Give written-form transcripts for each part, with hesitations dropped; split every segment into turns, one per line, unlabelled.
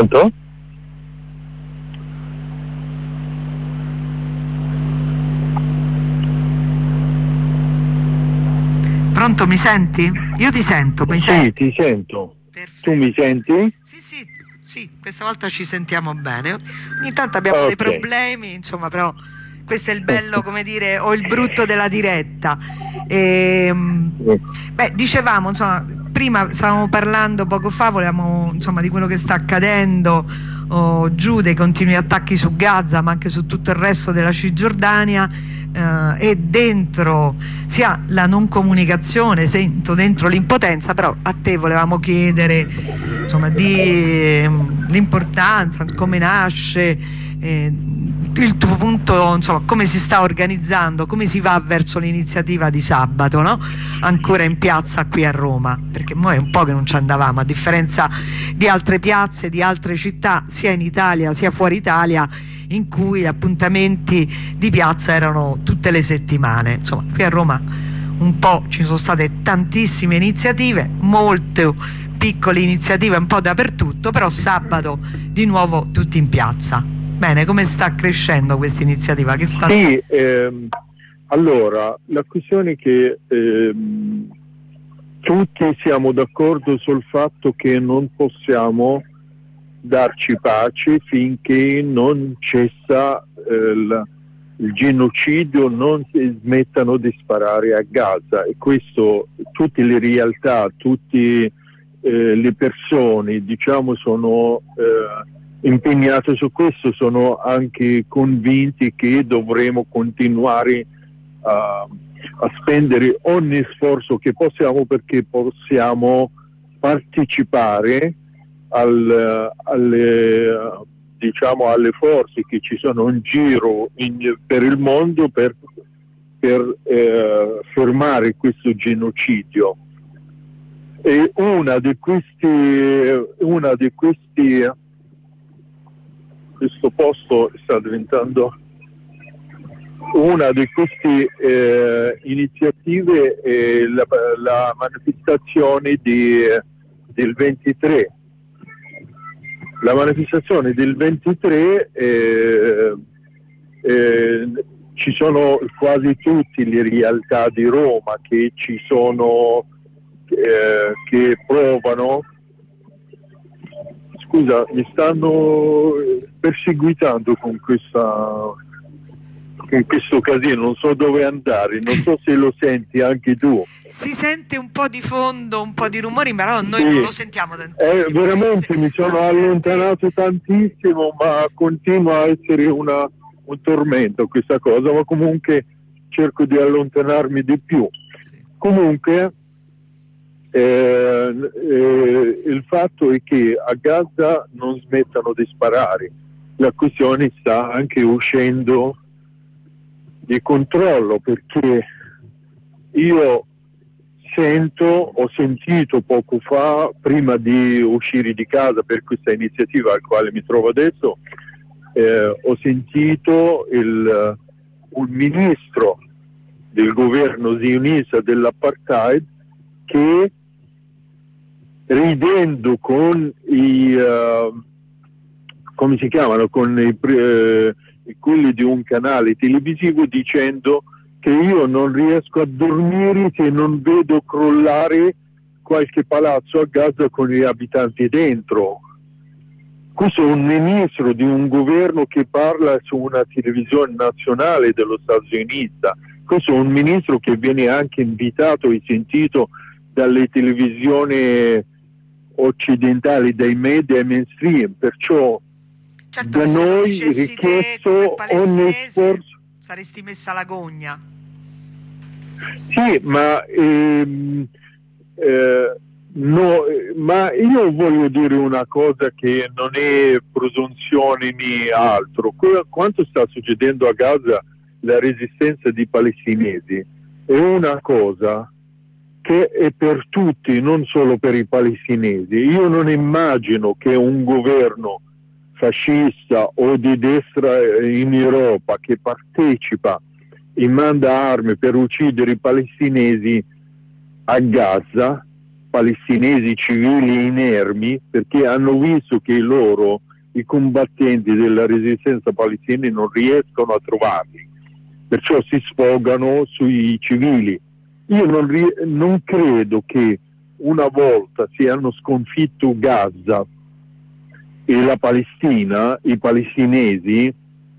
Pronto?
Pronto, mi senti? Io ti sento, mi senti?
Sì, ti sento.
Perfetto.
Tu mi senti?
Sì, questa volta ci sentiamo bene. Ogni tanto abbiamo dei problemi, insomma, però questo è il bello, come dire, o il brutto della diretta. Dicevamo, insomma, prima stavamo parlando poco fa, volevamo, insomma, di quello che sta accadendo giù, dei continui attacchi su Gaza, ma anche su tutto il resto della Cisgiordania. E dentro sia la non comunicazione, sento dentro l'impotenza, però a te volevamo chiedere, insomma, di l'importanza, come nasce, il tuo punto, insomma, come si sta organizzando, come si va verso l'iniziativa di sabato, no? Ancora in piazza qui a Roma, perché noi è un po' che non ci andavamo, a differenza di altre piazze, di altre città, sia in Italia sia fuori Italia, in cui gli appuntamenti di piazza erano tutte le settimane. Insomma, qui a Roma un po' ci sono state tantissime iniziative, molte piccole iniziative un po' dappertutto, però sabato di nuovo tutti in piazza. Bene, come sta crescendo questa iniziativa?
Sì, allora, la questione è che tutti siamo d'accordo sul fatto che non possiamo darci pace finché non cessa il genocidio, non si smettano di sparare a Gaza, e questo tutte le realtà, tutte le persone, diciamo, sono impegnate su questo, sono anche convinti che dovremo continuare a spendere ogni sforzo che possiamo perché possiamo partecipare diciamo alle forze che ci sono in giro per il mondo per fermare questo genocidio. E una di questi questo posto sta diventando una di queste iniziative è la manifestazione del 23. La manifestazione del 23 ci sono quasi tutte le realtà di Roma che ci sono, che provano. Scusa, mi stanno perseguitando con questo casino, non so dove andare, non so se lo senti anche tu.
Si sente un po' di fondo, un po' di rumori, però noi non lo sentiamo tantissimo.
Veramente mi sono allontanato tantissimo, ma continua a essere un tormento questa cosa, ma comunque cerco di allontanarmi di più.
Sì.
Comunque il fatto è che a Gaza non smettano di sparare, la questione sta anche uscendo di controllo, perché io ho sentito poco fa, prima di uscire di casa per questa iniziativa al quale mi trovo adesso, ho sentito un ministro del governo sionista dell'apartheid che, ridendo con come si chiamano, con quelli di un canale televisivo, dicendo che io non riesco a dormire se non vedo crollare qualche palazzo a Gaza con gli abitanti dentro. Questo è un ministro di un governo che parla su una televisione nazionale dello Stato sionista. Questo è un ministro che viene anche invitato e sentito dalle televisioni occidentali, dai media mainstream, perciò
certo,
da noi richiesto ogni sforzo.
Saresti messa alla gogna.
Sì, ma no, ma io voglio dire una cosa che non è presunzione né altro. Quanto sta succedendo a Gaza, la resistenza dei palestinesi, è una cosa che è per tutti, non solo per i palestinesi. Io non immagino che un governo fascista o di destra in Europa che partecipa e manda armi per uccidere i palestinesi a Gaza palestinesi civili inermi, perché hanno visto che i combattenti della resistenza palestinese non riescono a trovarli, perciò si sfogano sui civili. Io non credo che una volta si hanno sconfitto Gaza e la Palestina, i palestinesi,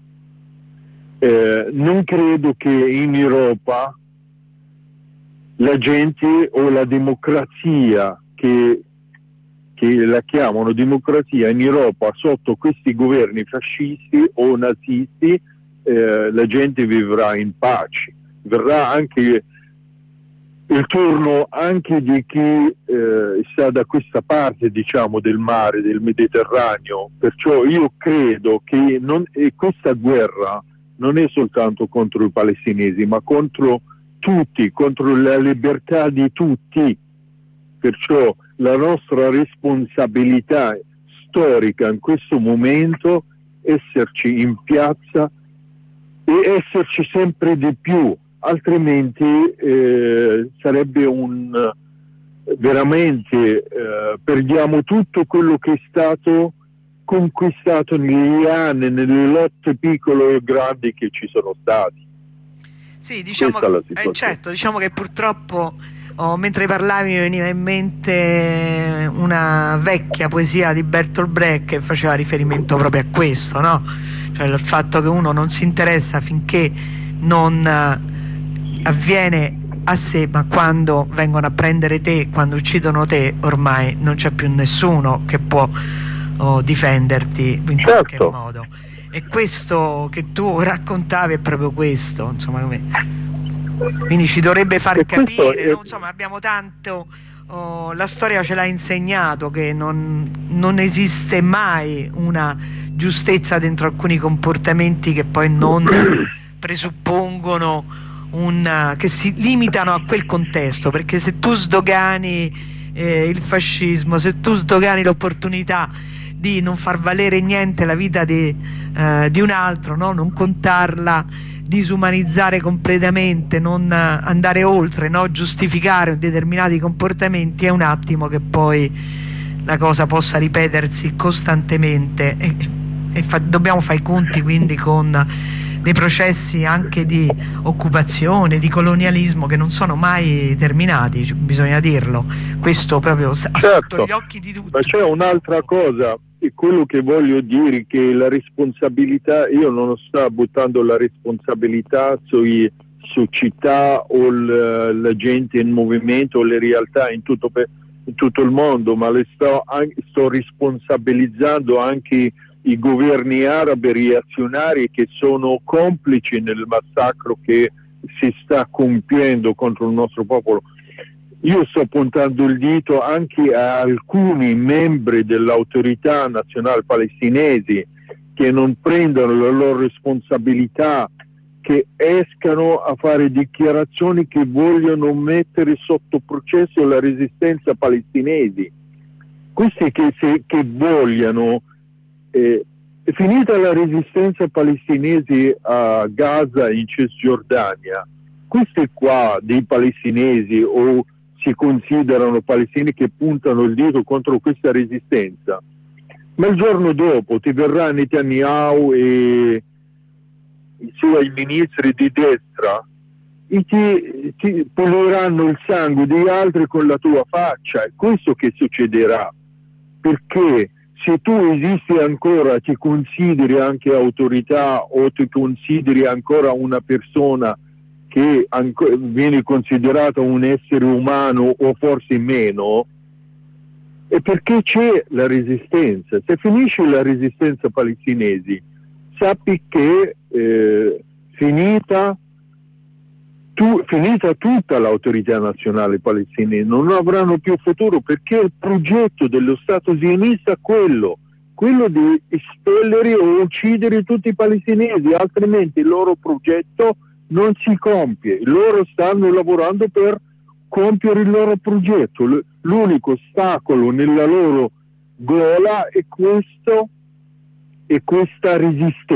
non credo che in Europa la gente o la democrazia, che la chiamano democrazia in Europa sotto questi governi fascisti o nazisti, la gente vivrà in pace. Verrà anche il turno anche di chi sta da questa parte, diciamo, del mare, del Mediterraneo. Perciò io credo che questa guerra non è soltanto contro i palestinesi, ma contro tutti, contro la libertà di tutti. Perciò la nostra responsabilità storica in questo momento è esserci in piazza e esserci sempre di più, altrimenti sarebbe veramente perdiamo tutto quello che è stato conquistato negli anni, nelle lotte piccole e grandi che ci sono stati.
Sì, diciamo certo, diciamo che purtroppo mentre parlavi mi veniva in mente una vecchia poesia di Bertolt Brecht che faceva riferimento proprio a questo, no? Cioè il fatto che uno non si interessa finché non avviene a sé, ma quando vengono a prendere te, quando uccidono te, ormai non c'è più nessuno che può difenderti in qualche modo. E questo che tu raccontavi è proprio questo, insomma, quindi ci dovrebbe far capire, no? Insomma, abbiamo tanto, la storia ce l'ha insegnato che non esiste mai una giustezza dentro alcuni comportamenti che poi non presuppongono che si limitano a quel contesto, perché se tu sdogani il fascismo, se tu sdogani l'opportunità di non far valere niente la vita di un altro, no? Non contarla, disumanizzare completamente, non andare oltre, no? Giustificare determinati comportamenti, è un attimo che poi la cosa possa ripetersi costantemente e dobbiamo fare i conti quindi con dei processi anche di occupazione, di colonialismo che non sono mai terminati, bisogna dirlo, questo proprio sotto gli occhi di tutti.
Ma c'è un'altra cosa, e quello che voglio dire, che la responsabilità, io non sto buttando la responsabilità su città o la gente in movimento o le realtà in tutto il mondo, ma sto responsabilizzando anche i governi arabi reazionari che sono complici nel massacro che si sta compiendo contro il nostro popolo. Io sto puntando il dito anche a alcuni membri dell'autorità nazionale palestinesi che non prendono la loro responsabilità, che escano a fare dichiarazioni che vogliono mettere sotto processo la resistenza palestinesi. Questi che vogliono finita la resistenza palestinese a Gaza e in Cisgiordania, questi qua dei palestinesi o si considerano palestinesi che puntano il dito contro questa resistenza, ma il giorno dopo ti verrà Netanyahu e i suoi ministri di destra e ti puliranno il sangue di altri con la tua faccia. È questo che succederà, perché se tu esisti ancora, ti consideri anche autorità o ti consideri ancora una persona che viene considerata un essere umano o forse meno, è perché c'è la resistenza. Se finisce la resistenza palestinese, sappi che finita tutta l'autorità nazionale palestinese, non avranno più futuro, perché il progetto dello Stato sionista è quello di espellere o uccidere tutti i palestinesi, altrimenti il loro progetto non si compie. Loro stanno lavorando per compiere il loro progetto, l'unico ostacolo nella loro gola è questa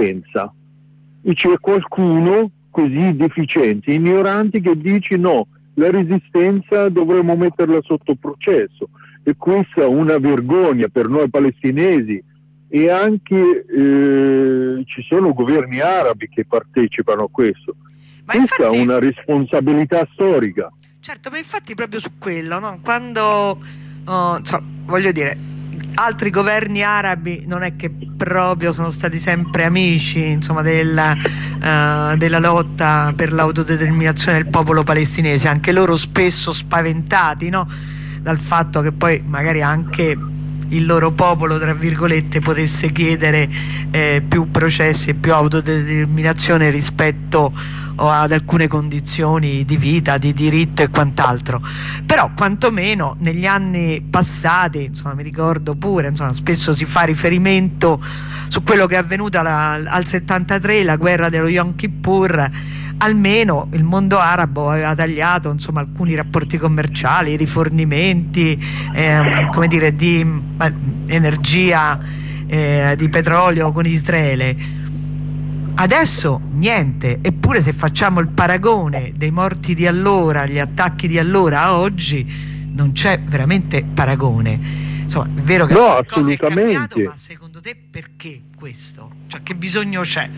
resistenza, e c'è qualcuno così deficiente, ignorante, che dice no, la resistenza dovremmo metterla sotto processo, e questa è una vergogna per noi palestinesi, e anche ci sono governi arabi che partecipano a questo.
Ma
questa
infatti,
è una responsabilità storica.
Certo, ma infatti proprio su quello, no? Quando voglio dire, altri governi arabi non è che proprio sono stati sempre amici, insomma, della lotta per l'autodeterminazione del popolo palestinese, anche loro spesso spaventati, no? Dal fatto che poi magari anche il loro popolo, tra virgolette, potesse chiedere più processi e più autodeterminazione rispetto ad alcune condizioni di vita, di diritto e quant'altro. Però quantomeno negli anni passati, insomma, mi ricordo pure, insomma, spesso si fa riferimento su quello che è avvenuto al 73, la guerra dello Yom Kippur. Almeno il mondo arabo aveva tagliato, insomma, alcuni rapporti commerciali, rifornimenti, come dire, di energia, di petrolio con Israele. Adesso niente, eppure se facciamo il paragone dei morti di allora, gli attacchi di allora a oggi, non c'è veramente paragone. Insomma, è vero che qualcosa è cambiato, ma secondo te perché questo? Cioè, che bisogno c'è?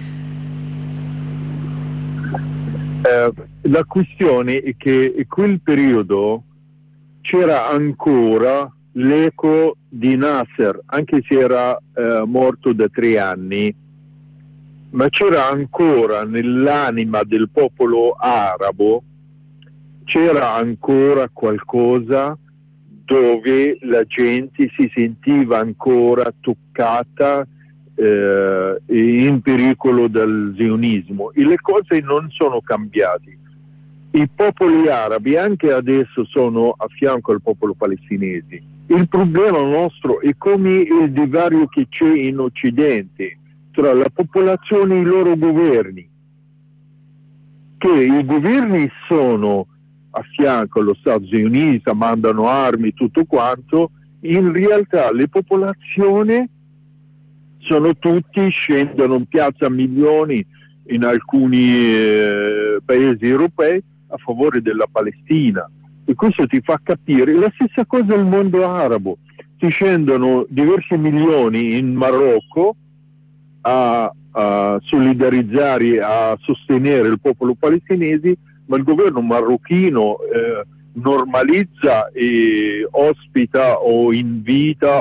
La questione è che in quel periodo c'era ancora l'eco di Nasser, anche se era morto da 3 anni, ma c'era ancora nell'anima del popolo arabo, c'era ancora qualcosa dove la gente si sentiva ancora toccata e in pericolo dal zionismo, e le cose non sono cambiate. I popoli arabi anche adesso sono a fianco al popolo palestinese. Il problema nostro è come il divario che c'è in Occidente tra la popolazione e i loro governi, che i governi sono a fianco allo Stato zionista, mandano armi, tutto quanto. In realtà le popolazioni sono tutti, scendono in piazza milioni in alcuni paesi europei a favore della Palestina, e questo ti fa capire la stessa cosa del mondo arabo. Ti scendono diversi milioni in Marocco a solidarizzare, a sostenere il popolo palestinese, ma il governo marocchino normalizza e ospita o invita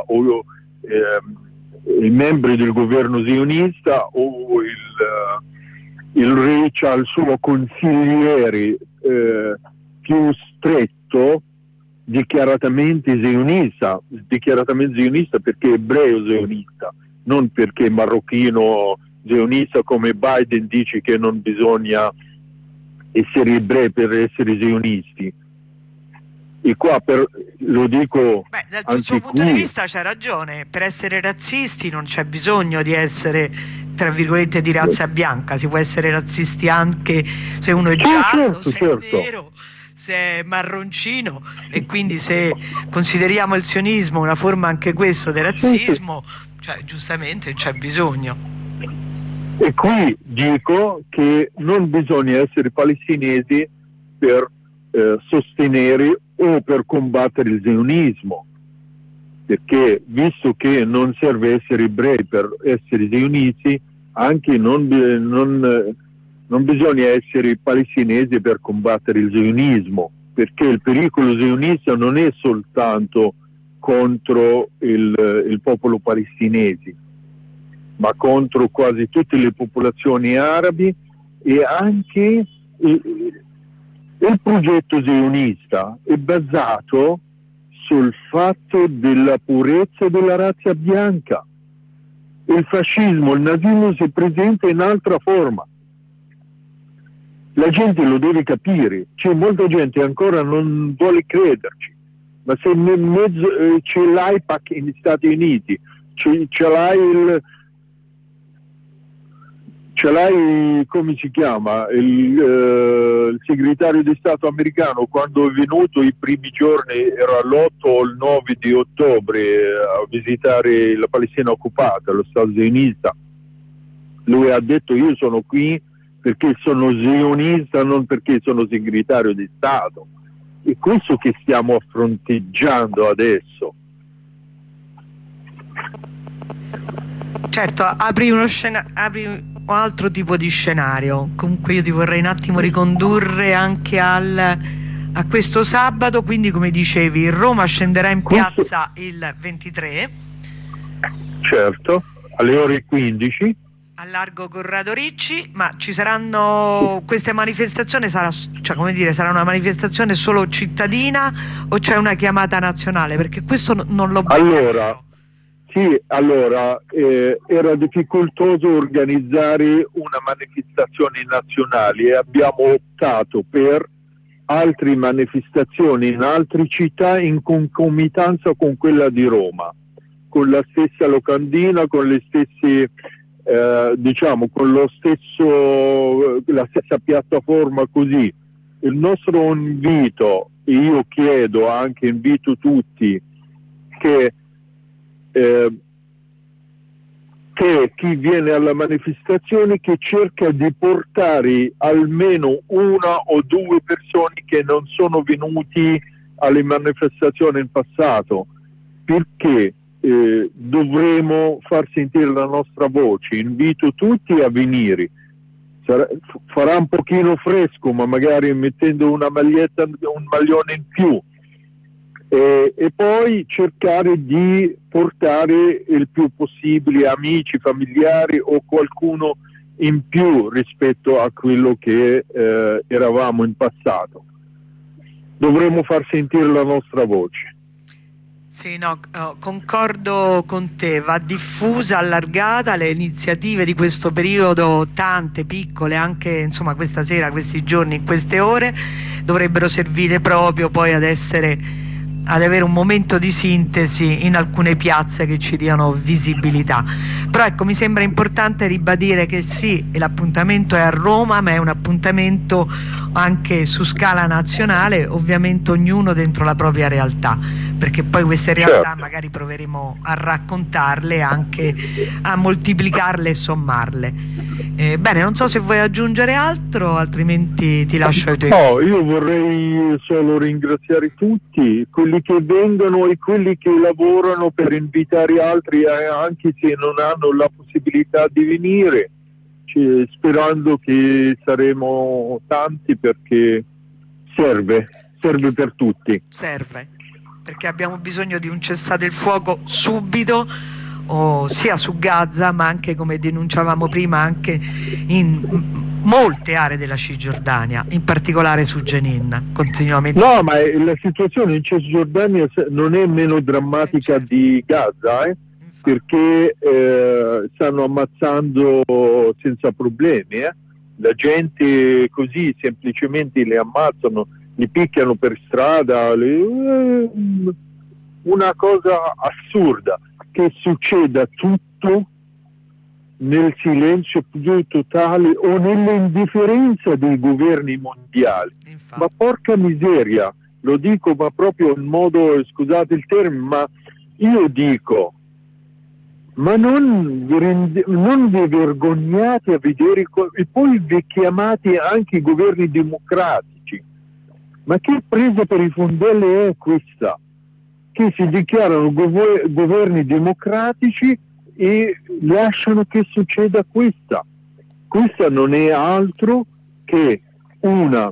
i membri del governo zionista, o il re c'ha il suo consigliere più stretto dichiaratamente zionista perché è ebreo zionista, non perché marocchino zionista, come Biden dice che non bisogna essere ebrei per essere zionisti. E qua lo dico,
dal suo punto di vista c'ha ragione, per essere razzisti non c'è bisogno di essere, tra virgolette, di razza bianca, si può essere razzisti anche se uno è giallo, se è nero, se è marroncino, e quindi se consideriamo il sionismo una forma anche questo di razzismo, cioè giustamente c'è bisogno.
E qui dico che non bisogna essere palestinesi per sostenere o per combattere il zionismo, perché visto che non serve essere ebrei per essere zionisti, anche non bisogna essere palestinesi per combattere il zionismo, perché il pericolo zionista non è soltanto contro il popolo palestinese, ma contro quasi tutte le popolazioni arabe, e anche il progetto zionista è basato sul fatto della purezza della razza bianca. Il fascismo, il nazismo si presenta in altra forma. La gente lo deve capire, c'è molta gente ancora non vuole crederci, ma se nel mezzo c'è l'AIPAC negli Stati Uniti, ce l'hai, come si chiama, il segretario di Stato americano, quando è venuto i primi giorni, era l'8 o il 9 di ottobre, a visitare la Palestina occupata, lo Stato zionista. Lui ha detto: io sono qui perché sono sionista, non perché sono segretario di Stato. È questo che stiamo fronteggiando adesso.
Certo, apri un altro tipo di scenario. Comunque io ti vorrei un attimo ricondurre anche a questo sabato, quindi come dicevi Roma scenderà in piazza il 23.
Certo, alle ore 15.
A largo Corrado Ricci, ma ci saranno queste manifestazioni, sarà una manifestazione solo cittadina o c'è una chiamata nazionale? Perché questo non l'ho ben capito.
Era difficoltoso organizzare una manifestazione nazionale e abbiamo optato per altre manifestazioni in altre città in concomitanza con quella di Roma, con la stessa locandina, con le stesse con la stessa piattaforma, così. Il nostro invito, e io invito tutti che chi viene alla manifestazione che cerca di portare almeno una o due persone che non sono venuti alle manifestazioni in passato, perché dovremo far sentire la nostra voce. Invito tutti a venire. Farà un pochino fresco, ma magari mettendo una maglietta, un maglione in più, e poi cercare di portare il più possibile amici, familiari o qualcuno in più rispetto a quello che eravamo in passato. Dovremo far sentire la nostra voce.
Sì, no, concordo con te, va diffusa, allargata. Le iniziative di questo periodo, tante, piccole, anche insomma questa sera, questi giorni, in queste ore, dovrebbero servire proprio poi ad avere un momento di sintesi in alcune piazze che ci diano visibilità. Però ecco, mi sembra importante ribadire che sì, l'appuntamento è a Roma, ma è un appuntamento anche su scala nazionale, ovviamente ognuno dentro la propria realtà, perché poi queste realtà magari proveremo a raccontarle, anche a moltiplicarle e sommarle. Bene, non so se vuoi aggiungere altro, altrimenti ti lascio ai tuoi.
No, io vorrei solo ringraziare tutti, quelli che vengono e quelli che lavorano per invitare altri, anche se non hanno la possibilità di venire, sperando che saremo tanti, perché serve per tutti.
Serve, perché abbiamo bisogno di un cessate il fuoco subito, sia su Gaza, ma anche, come denunciavamo prima, anche in molte aree della Cisgiordania, in particolare su Jenin. Continuamente.
No, ma la situazione in Cisgiordania non è meno drammatica, certo, di Gaza, perché stanno ammazzando senza problemi. La gente così semplicemente li ammazzano, li picchiano per strada, una cosa assurda, che succeda tutto nel silenzio più totale o nell'indifferenza dei governi mondiali. Infatti. Ma porca miseria, lo dico ma proprio in modo, scusate il termine, ma io dico, ma non vi vergognate a vedere, e poi vi chiamate anche i governi democratici. Ma che presa per i fondelli è questa? Che si dichiarano governi democratici e lasciano che succeda questa. Questa non è altro che una...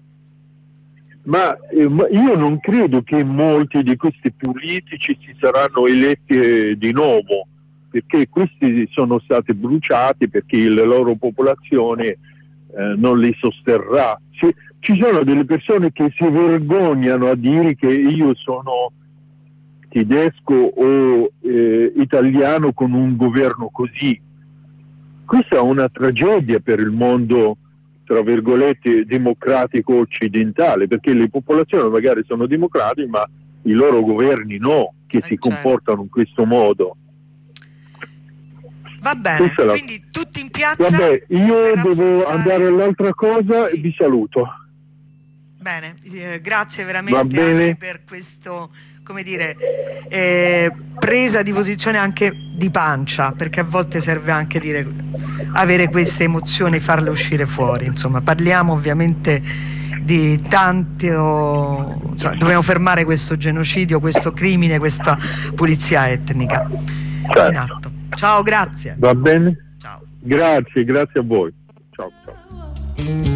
Ma io non credo che molti di questi politici si saranno eletti di nuovo, perché questi sono stati bruciati perché la loro popolazione non li sosterrà. Ci sono delle persone che si vergognano a dire che io sono tedesco o italiano con un governo così. Questa è una tragedia per il mondo, tra virgolette, democratico occidentale, perché le popolazioni magari sono democratiche, ma i loro governi no, che si comportano in questo modo.
Va bene, quindi tutti in piazza.
Vabbè, io devo andare all'altra cosa, sì. E vi saluto.
Bene, grazie veramente anche per questo, come dire, presa di posizione anche di pancia, perché a volte serve anche avere queste emozioni, farle uscire fuori. Insomma, parliamo ovviamente di dobbiamo fermare questo genocidio, questo crimine, questa pulizia etnica in atto. Ciao, grazie.
Va bene?
Ciao.
Grazie a voi. Ciao.